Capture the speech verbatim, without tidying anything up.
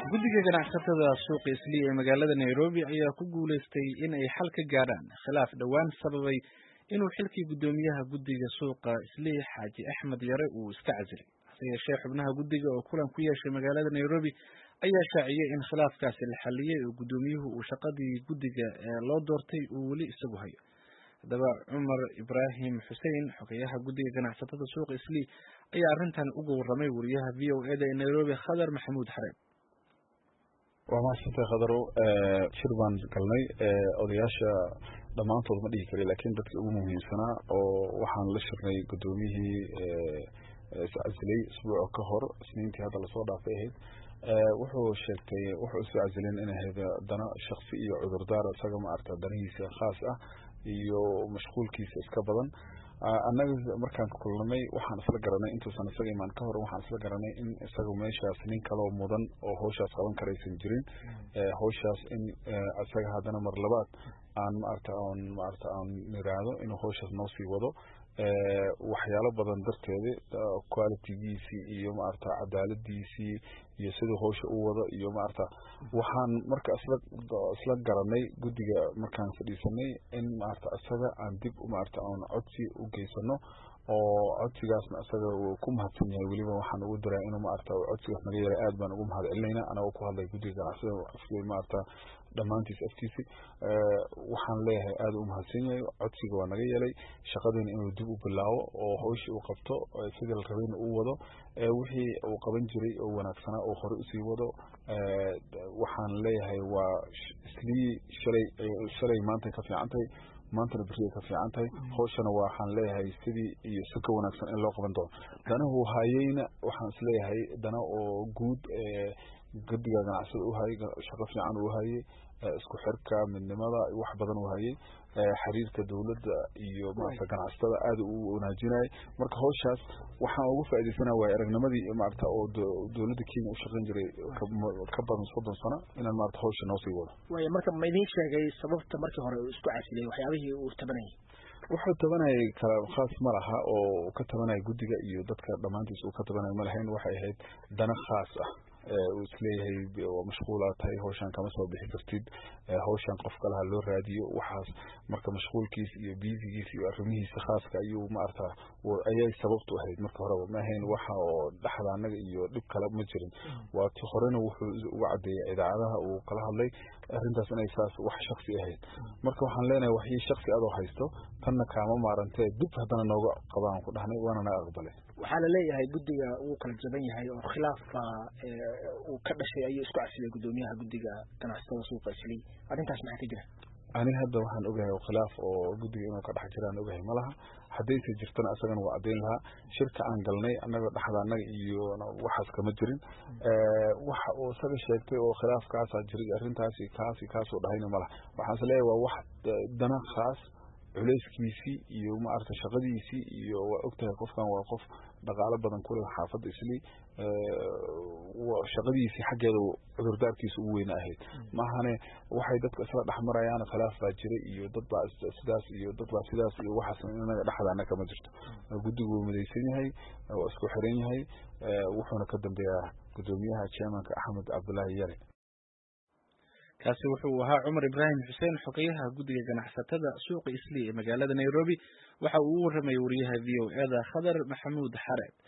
guddiga ganacsatada suuqa Islii ee magaalada Nairobi ayaa ku guuleystay in ay xal ka gaaraan khilaaf dhawaan sababay inuu xilkii guddoomiyaha guddiga suuqa Islii Xaaji Axmed Yare uu iska casilay. hase yeeshee xubnaha guddiga oo kulan ku yeeshay magaalada Nairobi ayaa shaaciyay in khilaafkaasi la xaliyay oo guddoomiyuhu uu shaqadii guddiga ee loo doortay uu weli isagu hayo. haddaba Cumar Ibraahim Xuseen xogayaha guddiga ganacsatada suuqa Islii ayaa arrintan uga warramay wariyaha V O A da ee Nairobi Khadar Maxamuud Xareeb. waa maasantay khadaro shir baan galnay odayaasha dhammaantood ma dhihi kari laakiin dadkii ugu muhiimsanaa oo waxaan la shirnay guddoomiyihii iscasilay isbuuca ka hor isniintii hadda lasoo dhaafay ahayd wuxuu sheegtay wuxuu isu casileen inay ahayd dana shaksi iyo cudurdaar isaga ma aragta danihiisa khaas ah iyo mashquulkiisa iska badan. annaga markaan kulnay waxaan isla garanay intuusan isaga imaan ka hor waxaan isla garanay in isaga meeshaas nin kaloo mudan oo hawshaas qaban karaysan jirin hawshaas in isaga haddana mar labaad aan maaragta aan maaragta aan niraado inuu hawshaas noo sii wado waxyaalo badan darteeda qualitygiisii iyo maaragta cadaaladiisii iyo siduu hawsha u wado iyo maaragta waxaan marka isla isla garanay guddiga markaan fadhiisanay in maaragta isaga aan dib maaragta aan codsi u geysano oo codsigaasna isaga uu ku mahadsan yahay weliba waxaan ugu diraa inuu maaragta codsigaas naga yaray aad baan ugu mahad celinaynaa anagoo ku hadlay guddiga ganacsada afkii maaragta dhammaantiis afkiisi waxaan leeyahay aad u mahadsan yahay codsiga waa naga yeelay shaqadiina inuu dib u bilaabo oo hawshii uu qabto sidii la rabayna uu wado wixii uu qaban jiray oo wanaagsanaa oo hore usii wado waxaan leeyahay waa islii shalay shalay maanta ka fiican tahay maantana beriya ka fiican tahay hawshana waxaan leeyahay sidii iyo si ka wanaagsan in loo qaban doono danahu hayeyna waxaan isleeyahay dana oo guud guddiga ganacsada u hayay shaqo fiican uu hayay isku xirka midnimada wax badan uu hayay xiriirka dawladda iyo maaragta ganacsatada aad u wanaajinayay marka hawshaas waxaan ugu faa'iideysanaa waay aragnimadii maaragta oo dawladda Kenya u shaqayn jiray ka badan soddon sano inaan maaragta hawsha noo sii wado. waay marka ma idin sheegay sababta markii hore uu isku casilay waxyaabihii uu tabanayay wuxuu tabanayay kala khaas ma laha oo ka tabanayay guddiga iyo dadka dhammaantiis uu ka tabanayay ma lahayn waxay ahayd dana khaas ah uu isleeyahay waa mashquulaa tahay hawshan kama soo bixi kartid hawshan qof kalaha loo raadiyo waxaas marka mashquulkiisa iyo biisigiisa iyo arrimihiisa khaaska ayuu maaragta ayay sababtu ahayd marka horeba ma ahayn waxa oo dhaxda annaga iyo dhib kale ma jirin waa ti horena wuxuu uga caddeeyay idaacadaha uu kala hadlay arrintaas inay saas wax shaksi ahayd marka waxaan leenahay waxii shaksi adoo haysto tanna kaama maarantee dib haddana nooga qabaan ku dhahnay waana na aqbalay. waxaa la leeyahay guddiga wuu kala jaban yahay oo khilaafka uu ka dhashay ayuu isku casilay guddoomiyaha guddiga ganacsatada suuqa Islii arrintaas maxaa ka jira? ani hadda waxaan ogahay khilaaf oo guddiga inuu ka dhex jiraan ogahay malaha haddayse jirtana asagana waa caddayn lahaa shirka aan galnay annaga dhexda annaga iyo waxaas kama jirin waxa uu isaga sheegtay oo khilaafkaasaa jiray arrintaasi kaasi kaasoo dhahayna malaha waxaan is leeyahay waa wax dana khaas culayskiisii iyo maaragta shaqadiisii iyo waa ogtahay qofkan waa qof dhaqaalo badan ku leh xaafadda Islii shaqadiisii xaggeeda cudurdaarkiisa ugu weyn ahayd maahane waxay dadka isla dhexmarayaan khilaaf baa jiray iyo dad baa sidaas iyo dad baa sidaas iyo waxaas inaga dhexdaana kama jirto guddigu wuu midaysan yahay waa isku xiran yahay wuxuuna ka dambeeyaa guddoomiyaha chairmanka Axmed Cabdullaahi Yare. kaasi wuxuu ahaa Cumar Ibraahim Xuseen xogayaha guddiga ganacsatada suuqa Islii ee magaalada Nairobi waxa uu u warramay wariyaha V O A da Khadar Maxamuud Xareeb.